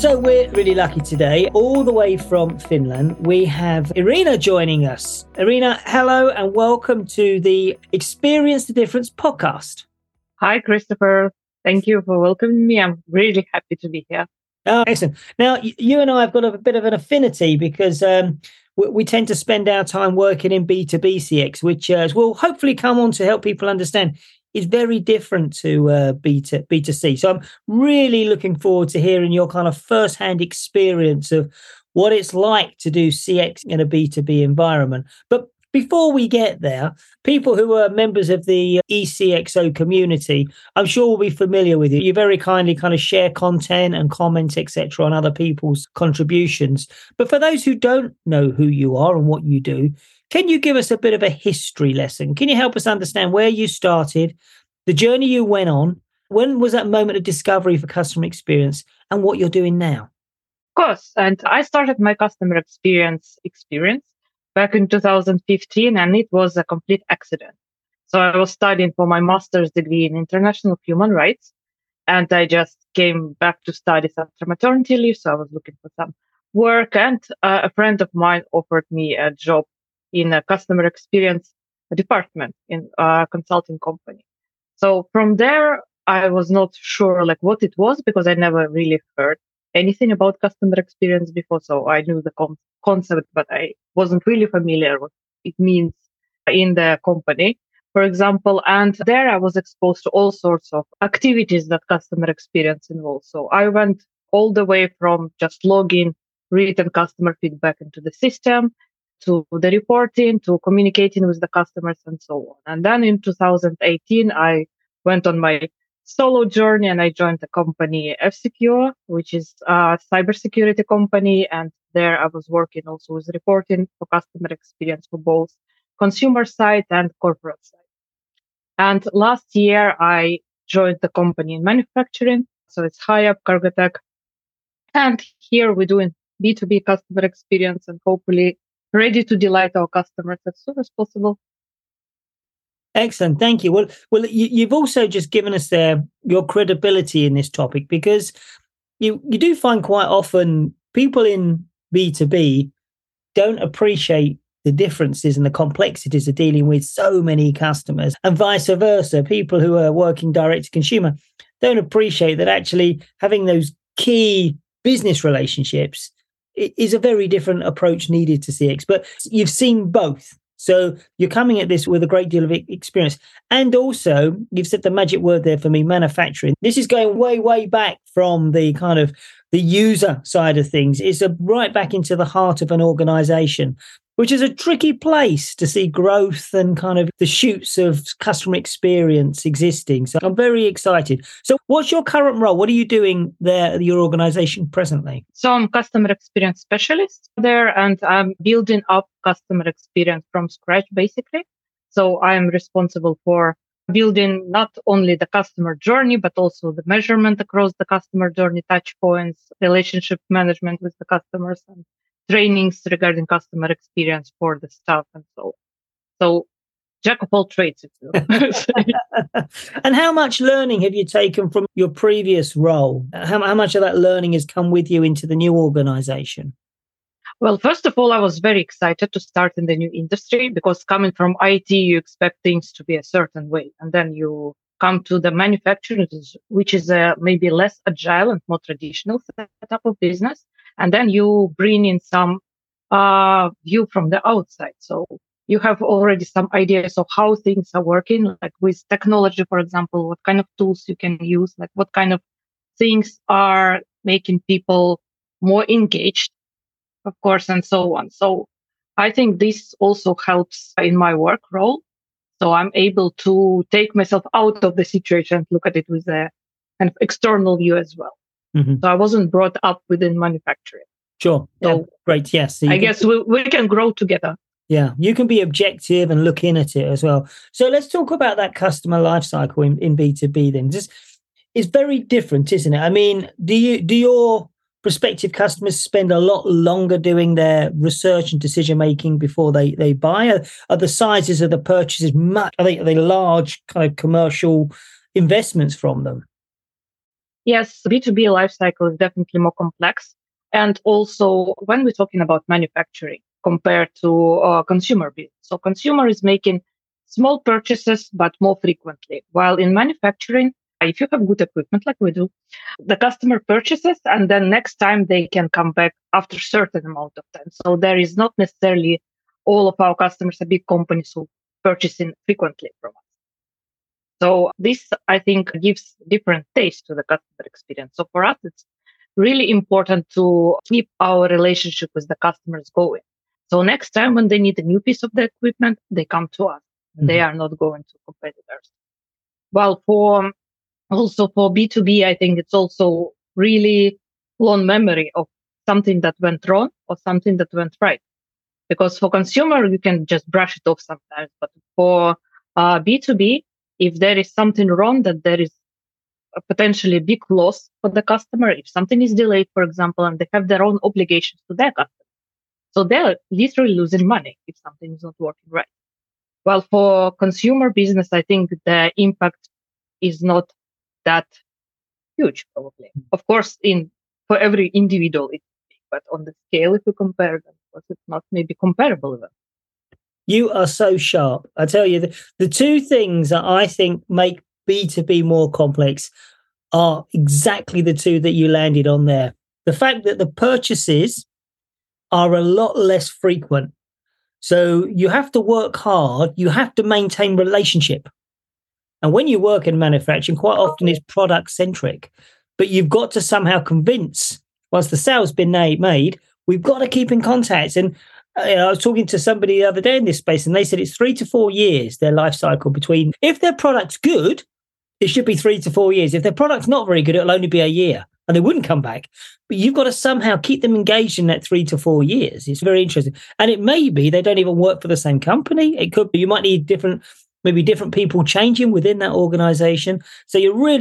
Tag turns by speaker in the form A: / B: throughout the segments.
A: So we're really lucky today. All the way from Finland, we have Irina joining us. Irina, hello and welcome to the Experience the Difference podcast.
B: Hi, Christopher. Thank you for welcoming me. I'm really happy to be here.
A: Oh, excellent. Now, you and I have got a bit of an affinity because we tend to spend our time working in B2B CX, which will hopefully come on to help people understand is very different to B2C. So I'm really looking forward to hearing your kind of first-hand experience of what it's like to do CX in a B2B environment. But before we get there, people who are members of the ECXO community, I'm sure will be familiar with you. You very kindly kind of share content and comments, etc., on other people's contributions. But for those who don't know who you are and what you do, can you give us a bit of a history lesson? Can you help us understand where you started, the journey you went on, when was that moment of discovery for customer experience, and what you're doing now?
B: Of course. And I started my customer experience back in 2015, and it was a complete accident. So I was studying for my master's degree in international human rights, and I just came back to studies after maternity leave. So I was looking for some work, and a friend of mine offered me a job in a customer experience department in a consulting company. So from there, I was not sure like what it was because I never really heard anything about customer experience before. So I knew the concept, but I wasn't really familiar what it means in the company, for example. And there I was exposed to all sorts of activities that customer experience involves. So I went all the way from just logging written customer feedback into the system to the reporting, to communicating with the customers and so on. And then in 2018, I went on my solo journey and I joined the company F-Secure, which is a cybersecurity company. And there I was working also with reporting for customer experience for both consumer side and corporate side. And last year I joined the company in manufacturing. So it's Hiab Cargotec. And here we're doing B2B customer experience and hopefully ready to delight our customers as soon as possible.
A: Excellent. Thank you. Well, you've also just given us your credibility in this topic because you do find quite often people in B2B don't appreciate the differences and the complexities of dealing with so many customers, and vice versa. People who are working direct to consumer don't appreciate that actually having those key business relationships is a very different approach needed to CX. But you've seen both. So you're coming at this with a great deal of experience. And also, you've said the magic word there for me, manufacturing. This is going way, way back from the kind of the user side of things. It's right back into the heart of an organization, which is a tricky place to see growth and kind of the shoots of customer experience existing. So I'm very excited. So what's your current role? What are you doing there at your organization presently?
B: So I'm customer experience specialist there, and I'm building up customer experience from scratch, basically. So I'm responsible for building not only the customer journey, but also the measurement across the customer journey, touch points, relationship management with the customers, and trainings regarding customer experience for the staff and so on. So jack of all trades, if you will.
A: And how much learning have you taken from your previous role? How much of that learning has come with you into the new organization?
B: Well, first of all, I was very excited to start in the new industry because coming from IT, you expect things to be a certain way. And then you come to the manufacturing, which is maybe less agile and more traditional setup of business. And then you bring in some view from the outside. So you have already some ideas of how things are working, like with technology, for example, what kind of tools you can use, like what kind of things are making people more engaged, of course, and so on. So I think this also helps in my work role. So I'm able to take myself out of the situation, look at it with a kind of external view as well. Mm-hmm. So I wasn't brought up within manufacturing.
A: Sure. So yeah, great. Yes.
B: So I guess we can grow together.
A: Yeah, you can be objective and look in at it as well. So let's talk about that customer lifecycle in B2B then. It's very different, isn't it? I mean, do your prospective customers spend a lot longer doing their research and decision making before they buy? Are the sizes of the purchases much? Are they large kind of commercial investments from them?
B: Yes, B2B life cycle is definitely more complex. And also, when we're talking about manufacturing compared to consumer business, so consumer is making small purchases, but more frequently. While in manufacturing, if you have good equipment like we do, the customer purchases and then next time they can come back after a certain amount of time. So there is not necessarily all of our customers are big companies who purchasing frequently from us. So this, I think, gives different taste to the customer experience. So for us, it's really important to keep our relationship with the customers going. So next time when they need a new piece of the equipment, they come to us. Mm-hmm. They are not going to competitors. Well, for B2B, I think it's also really long memory of something that went wrong or something that went right. Because for consumer, you can just brush it off sometimes. But for B2B, if there is something wrong, that there is a potentially big loss for the customer. If something is delayed, for example, and they have their own obligations to their customer. So they're literally losing money if something is not working right. Well, for consumer business, I think the impact is not that huge, probably. Of course, for every individual, it's big, but on the scale, if you compare them, it's not maybe comparable even.
A: You are so sharp. I tell you, the two things that I think make B2B more complex are exactly the two that you landed on there. The fact that the purchases are a lot less frequent. So you have to work hard. You have to maintain relationship. And when you work in manufacturing, quite often it's product centric, but you've got to somehow convince, once the sale's been made, we've got to keep in contact. And I was talking to somebody the other day in this space, and they said it's 3 to 4 years, their life cycle between. If their product's good, it should be 3 to 4 years. If their product's not very good, it'll only be a year, and they wouldn't come back. But you've got to somehow keep them engaged in that 3 to 4 years. It's very interesting. And it may be they don't even work for the same company. It could be you might need different people changing within that organization. So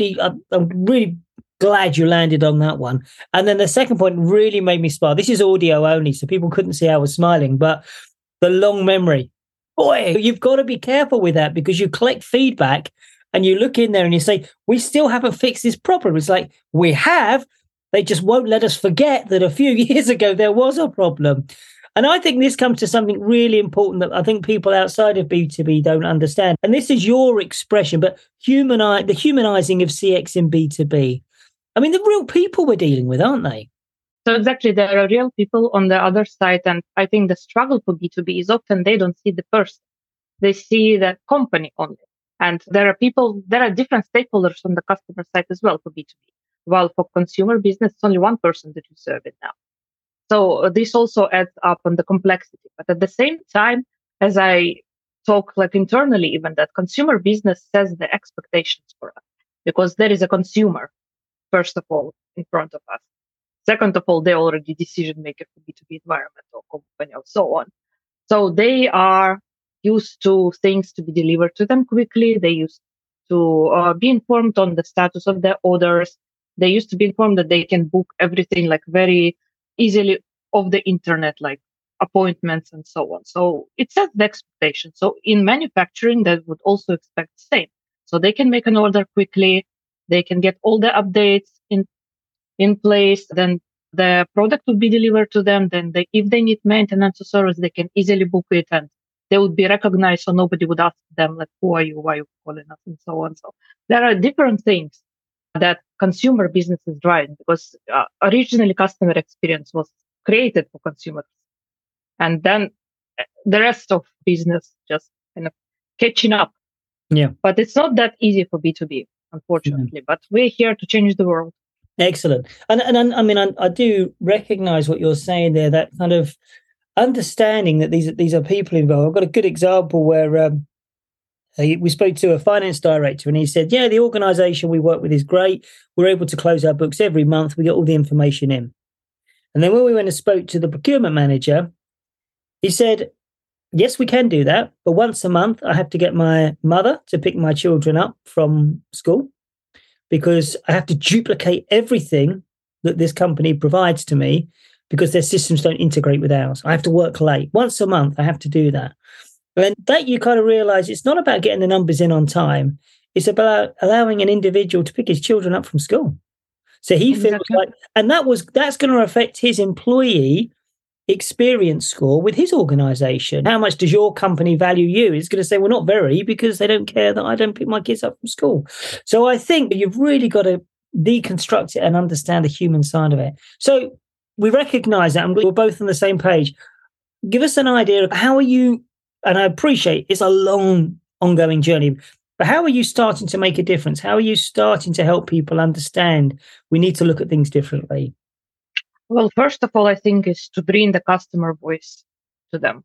A: I'm really glad you landed on that one. And then the second point really made me smile. This is audio only, so people couldn't see I was smiling, but the long memory. Boy, you've got to be careful with that, because you collect feedback and you look in there and you say, we still haven't fixed this problem. It's like, we have, they just won't let us forget that a few years ago there was a problem. And I think this comes to something really important that I think people outside of B2B don't understand. And this is your expression, but the humanizing of CX in B2B. I mean, the real people we're dealing with, aren't they?
B: So exactly, there are real people on the other side. And I think the struggle for B2B is often they don't see the person. They see the company only. And there are different stakeholders on the customer side as well for B2B. While for consumer business, it's only one person that you serve it now. So this also adds up on the complexity. But at the same time, as I talk like internally, even that consumer business sets the expectations for us, because there is a consumer, first of all, in front of us. Second of all, they're already decision maker for B2B environment or company or so on. So they are used to things to be delivered to them quickly. They used to be informed on the status of their orders. They used to be informed that they can book everything like very easily off the internet, like appointments and so on. So it sets the expectation. So in manufacturing, they would also expect the same. So they can make an order quickly. They can get all the updates in place. Then the product would be delivered to them. Then if they need maintenance or service, they can easily book it and they would be recognized. So nobody would ask them like, who are you? Why are you calling us? And so on. So there are different things that consumer business is driving, because originally customer experience was created for consumers. And then the rest of business just kind of catching up.
A: Yeah.
B: But it's not that easy for B2B, unfortunately. But we're here to change the world.
A: Excellent. And I mean, I do recognize what you're saying there, that kind of understanding that these are people involved. I've got a good example where we spoke to a finance director and he said, yeah, the organization we work with is great. We're able to close our books every month. We get all the information in. And then when we went and spoke to the procurement manager, he said, yes, we can do that. But once a month, I have to get my mother to pick my children up from school, because I have to duplicate everything that this company provides to me because their systems don't integrate with ours. I have to work late. Once a month, I have to do that. And that you kind of realize it's not about getting the numbers in on time. It's about allowing an individual to pick his children up from school. So he feels like, and that's going to affect his employee experience score with his organization. How much does your company value you? It's going to say, well, not very, because they don't care that I don't pick my kids up from school. So I think you've really got to deconstruct it and understand the human side of it. So we recognize that, and we're both on the same page. Give us an idea of how are you, and I appreciate it's a long, ongoing journey, but how are you starting to make a difference? How are you starting to help people understand we need to look at things differently?
B: Well, first of all, I think is to bring the customer voice to them,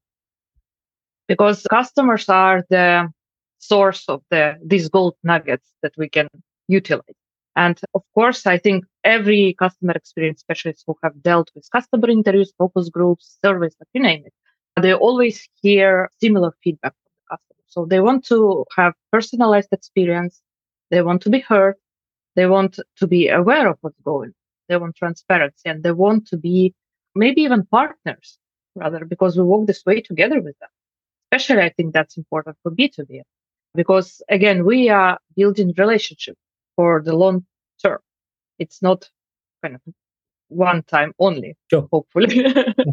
B: because customers are the source of these gold nuggets that we can utilize. And of course, I think every customer experience specialist who have dealt with customer interviews, focus groups, surveys, you name it, they always hear similar feedback from the customer. So they want to have personalized experience. They want to be heard. They want to be aware of what's going on. They want transparency, and they want to be maybe even partners, rather, because we walk this way together with them. Especially, I think that's important for B2B, because again, we are building relationship for the long term. It's not kind of one time only,
A: sure.
B: Hopefully.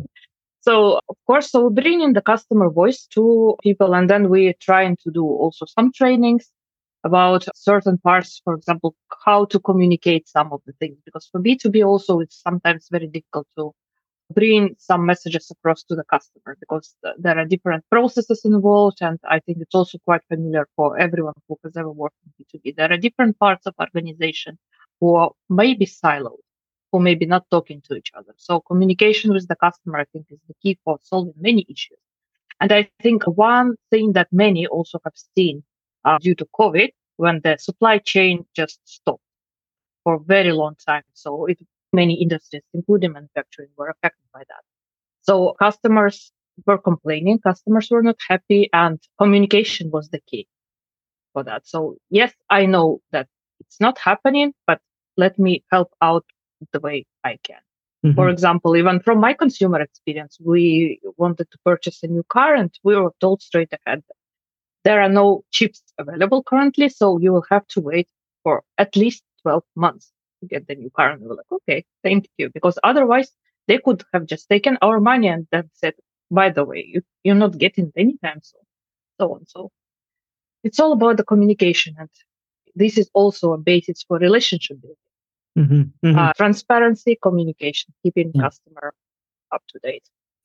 B: So, of course, so we bring in the customer voice to people, and then we're trying to do also some trainings about certain parts, for example, how to communicate some of the things, because for B2B also, it's sometimes very difficult to bring some messages across to the customer because there are different processes involved. And I think it's also quite familiar for everyone who has ever worked in B2B. There are different parts of organization who may be siloed, who may be not talking to each other. So communication with the customer, I think, is the key for solving many issues. And I think one thing that many also have seen due to COVID, when the supply chain just stopped for a very long time. So many industries, including manufacturing, were affected by that. So customers were complaining, customers were not happy, and communication was the key for that. So yes, I know that it's not happening, but let me help out the way I can. Mm-hmm. For example, even from my consumer experience, we wanted to purchase a new car and we were told straight ahead, there are no chips available currently, so you will have to wait for at least 12 months to get the new car. And we were like, okay, thank you. Because otherwise, they could have just taken our money and then said, by the way, you're not getting it anytime soon, so on. So it's all about the communication. And this is also a basis for relationship building. Mm-hmm, mm-hmm. Transparency, communication, keeping customer up to date.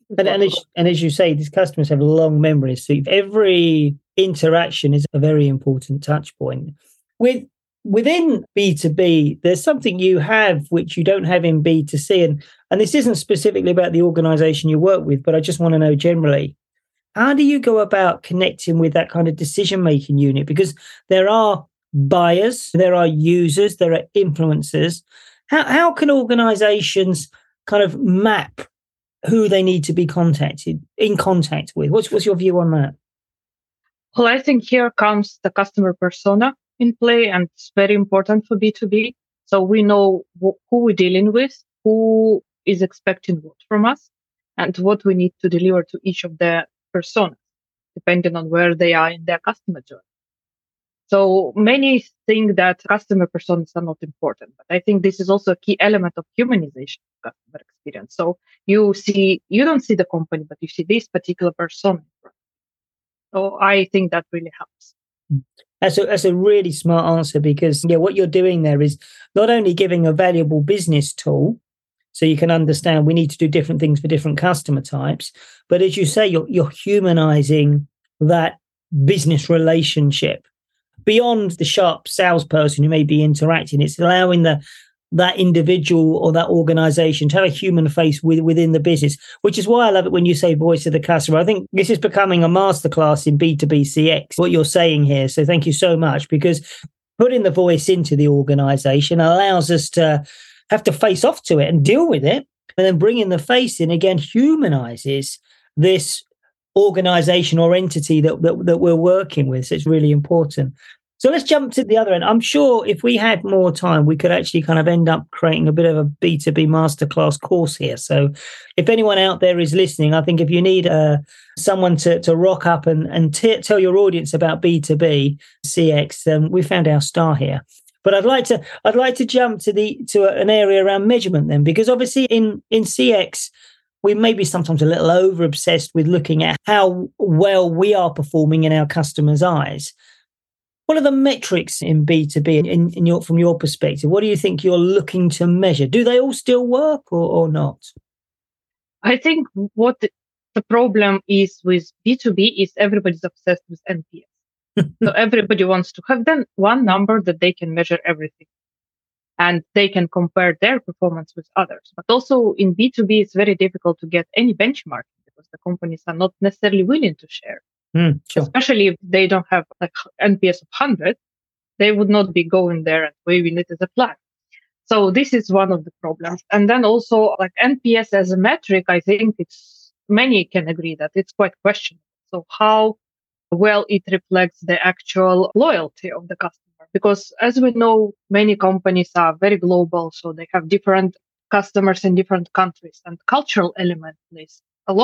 A: And as you say, these customers have long memories. So every interaction is a very important touch point. Within B2B, there's something you have which you don't have in B2C. And this isn't specifically about the organization you work with, but I just want to know generally, how do you go about connecting with that kind of decision-making unit? Because there are buyers, there are users, there are influencers. How can organizations kind of map who they need to be in contact with? What's your view on that?
B: Well, I think here comes the customer persona in play, and it's very important for B2B. So we know who we're dealing with, who is expecting what from us, and what we need to deliver to each of the personas, depending on where they are in their customer journey. So many think that customer personas are not important, but I think this is also a key element of humanization of customer experience. So you don't see the company, but you see this particular persona. So I think that really helps.
A: That's a really smart answer, because what you're doing there is not only giving a valuable business tool, so you can understand we need to do different things for different customer types, but as you say, you're humanizing that business relationship beyond the sharp salesperson who may be interacting. It's allowing that individual or that organization to have a human face within the business, which is why I love it when you say voice of the customer. I think this is becoming a masterclass in B2B CX, what you're saying here. So thank you so much, because putting the voice into the organization allows us to have to face off to it and deal with it. And then bringing the face in again humanizes this organization or entity that we're working with. So it's really important. So let's jump to the other end. I'm sure if we had more time, we could actually kind of end up creating a bit of a B2B masterclass course here. So if anyone out there is listening, I think if you need someone to rock up and tell your audience about B2B CX, we found our star here. But I'd like to jump to an area around measurement then, because obviously in CX, we may be sometimes a little over obsessed with looking at how well we are performing in our customers' eyes. What are the metrics in B2B from your perspective? What do you think you're looking to measure? Do they all still work or not?
B: I think what the problem is with B2B is everybody's obsessed with NPS. So everybody wants to have then one number that they can measure everything and they can compare their performance with others. But also in B2B, it's very difficult to get any benchmarking because the companies are not necessarily willing to share.
A: Sure.
B: Especially if they don't have like NPS of 100, they would not be going there and waving it as a flag. So this is one of the problems. And then also like NPS as a metric, I think many can agree that it's quite questionable. So how well it reflects the actual loyalty of the customer. Because as we know, many companies are very global, so they have different customers in different countries, and cultural element plays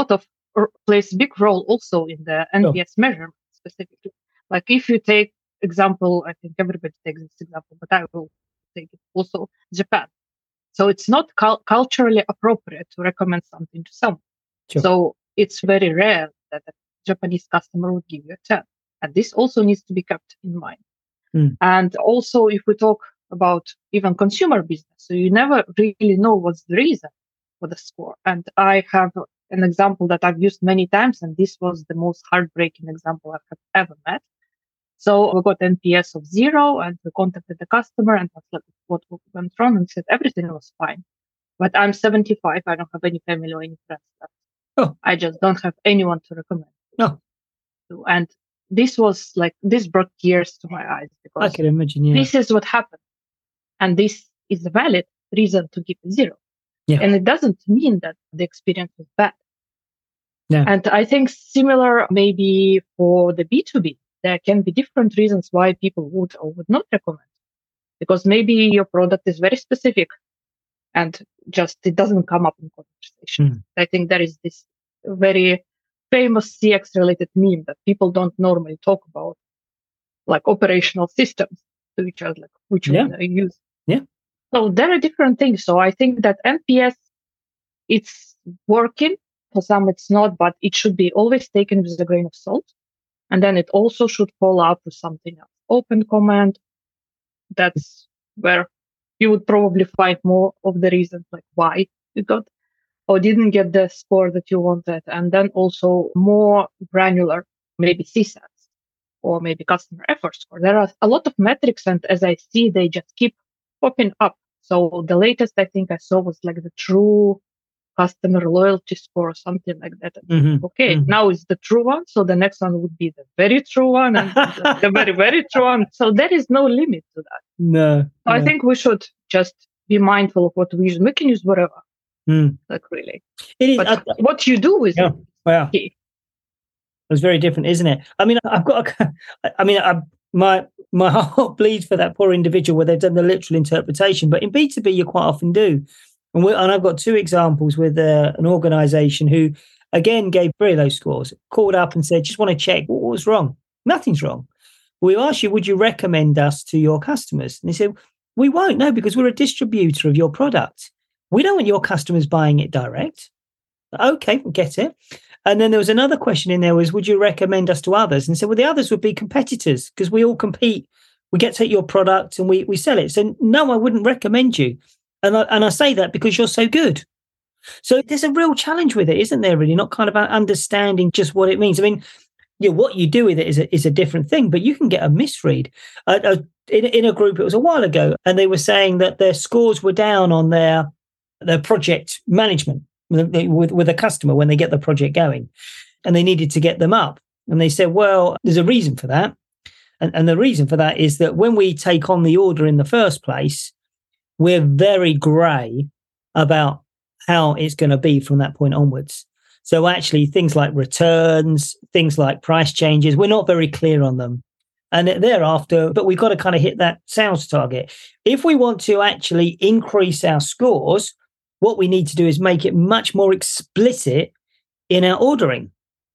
B: a big role also in the NPS measurement specifically. Like if you take example, I think everybody takes this example, but I will take it also Japan. So it's not culturally appropriate to recommend something to someone. Sure. So it's very rare that a Japanese customer would give you a 10. And this also needs to be kept in mind. And also, if we talk about even consumer business, so you never really know what's the reason for the score. And I have an example that I've used many times, and this was the most heartbreaking example I have ever met. So we got NPS of 0, and we contacted the customer and what went wrong, and said everything was fine. But I'm 75, I don't have any family or any friends left. Oh. I just don't have anyone to recommend.
A: No.
B: And this brought tears to my eyes because
A: I can imagine, yeah.
B: This is what happened. And this is a valid reason to give a 0.
A: Yeah.
B: And it doesn't mean that the experience was bad.
A: Yeah.
B: And I think similar maybe for the B2B, there can be different reasons why people would or would not recommend. Because maybe your product is very specific and just it doesn't come up in conversation. I think there is this very famous CX related meme that people don't normally talk about, like operational systems to each other, like which one I use.
A: Yeah.
B: So there are different things. So I think that NPS, it's working. For some, it's not, but it should be always taken with a grain of salt. And then it also should follow up with something else. Open comment. That's where you would probably find more of the reasons like why you got or didn't get the score that you wanted. And then also more granular, maybe CSATs or maybe customer effort score. There are a lot of metrics. And as I see, they just keep popping up. So the latest I think I saw was like the true customer loyalty score or something like that. Now it's the true one. So the next one would be the very true one and the very, very true one. So there is no limit to that.
A: No.
B: I think we should just be mindful of what we use. We can use whatever. Like really.
A: It is.
B: But what you do with it.
A: Wow. It's very different, isn't it? I mean, my heart bleeds for that poor individual where they've done the literal interpretation. But in B2B, you quite often do. And I've got 2 examples with an organization who, again, gave very low scores, called up and said, just want to check what was wrong. Nothing's wrong. We asked you, would you recommend us to your customers? And they said, we won't, no, because we're a distributor of your product. We don't want your customers buying it direct. Okay, get it. And then there was another question in there was, would you recommend us to others? And said, well, the others would be competitors because we all compete. We get to take your product and we sell it. So no, I wouldn't recommend you. And I say that because you're so good. So there's a real challenge with it, isn't there, really? Not kind of understanding just what it means. I mean, what you do with it is a different thing, but you can get a misread. In a group, it was a while ago, and they were saying that their scores were down on their project management with a customer when they get the project going, and they needed to get them up. And they said, well, there's a reason for that. And the reason for that is that when we take on the order in the first place, we're very grey about how it's going to be from that point onwards. So actually things like returns, things like price changes, we're not very clear on them. And thereafter, but we've got to kind of hit that sales target. If we want to actually increase our scores, what we need to do is make it much more explicit in our ordering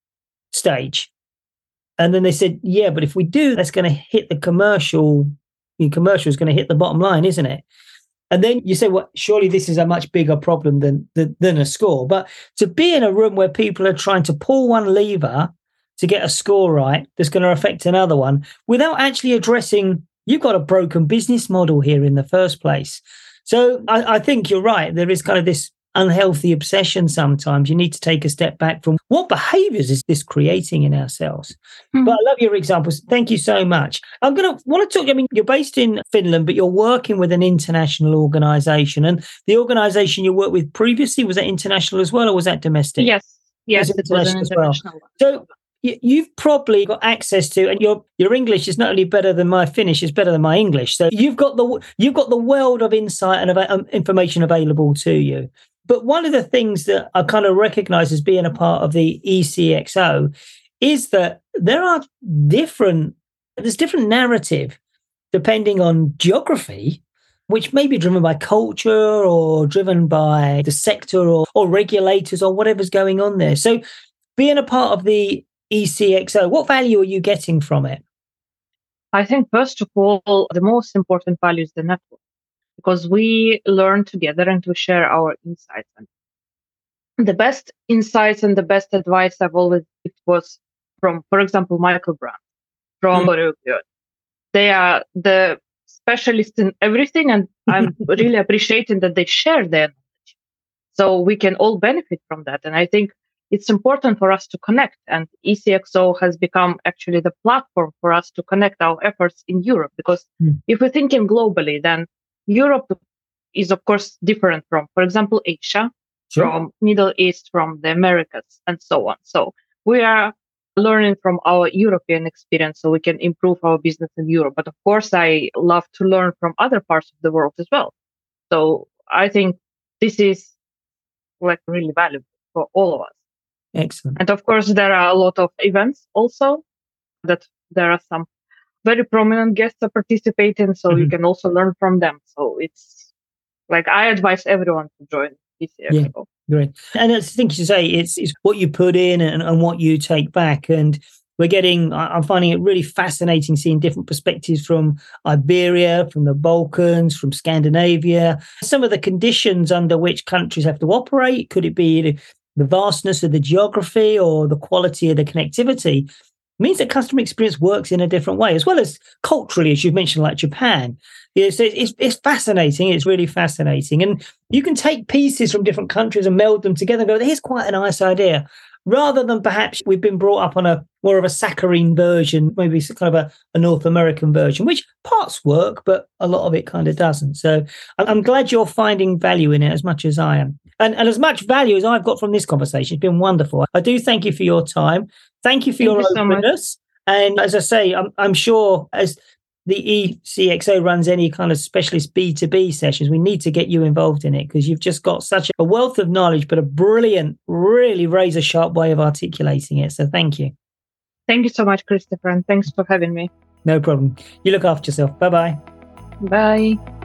A: stage. And then they said, yeah, but if we do, that's going to hit the commercial commercial is going to hit the bottom line, isn't it? And then you say, well, surely this is a much bigger problem than a score. But to be in a room where people are trying to pull one lever to get a score right that's going to affect another one without actually addressing, you've got a broken business model here in the first place. So I think you're right. There is kind of this unhealthy obsession sometimes. You need to take a step back from what behaviors is this creating in ourselves. But I love your examples. Thank you so much. I'm going to want to talk, I mean, you're based in Finland, but you're working with an international organization. And the organization you worked with previously, was that international as well, or was that domestic?
B: Yes, it was an international one.
A: So you've probably got access to, and your English is not only better than my Finnish, it's better than my English. So you've got the world of insight and information available to you. But one of the things that I kind of recognize as being a part of the ECXO is that there's different narrative depending on geography, which may be driven by culture or driven by the sector or regulators or whatever's going on there. So being a part of the ECXO, what value are you getting from it?
B: I think, first of all, the most important value is the network, because we learn together and we share our insights. And the best insights and the best advice I've always it was from, for example, Michael Brand from Borregaard. They are the specialists in everything, and I'm really appreciating that they share their knowledge, so we can all benefit from that. And I think it's important for us to connect, and ECXO has become actually the platform for us to connect our efforts in Europe, because if we're thinking globally, then Europe is, of course, different from, for example, Asia, from Middle East, from the Americas, and so on. So we are learning from our European experience so we can improve our business in Europe. But of course, I love to learn from other parts of the world as well. So I think this is like really valuable for all of us.
A: Excellent.
B: And of course, there are a lot of events also that there are some very prominent guests are participating, so you can also learn from them. So it's like, I advise everyone to join ECXO.
A: Yeah, great. And I think you say it's what you put in and what you take back. And I'm finding it really fascinating seeing different perspectives from Iberia, from the Balkans, from Scandinavia, some of the conditions under which countries have to operate. Could it be the vastness of the geography or the quality of the connectivity? Means that customer experience works in a different way, as well as culturally, as you've mentioned, like Japan. It's fascinating. It's really fascinating. And you can take pieces from different countries and meld them together and go, here's quite a nice idea. Rather than perhaps we've been brought up on a more of a saccharine version, maybe kind of a North American version, which parts work, but a lot of it kind of doesn't. So I'm glad you're finding value in it as much as I am. And as much value as I've got from this conversation, it's been wonderful. I do thank you for your time. Thank you for your openness. And as I say, I'm sure as the ECXO runs any kind of specialist B2B sessions, we need to get you involved in it, because you've just got such a wealth of knowledge, but a brilliant, really razor sharp way of articulating it. So thank you.
B: Thank you so much, Christopher, and thanks for having me.
A: No problem. You look after yourself. Bye-bye.
B: Bye.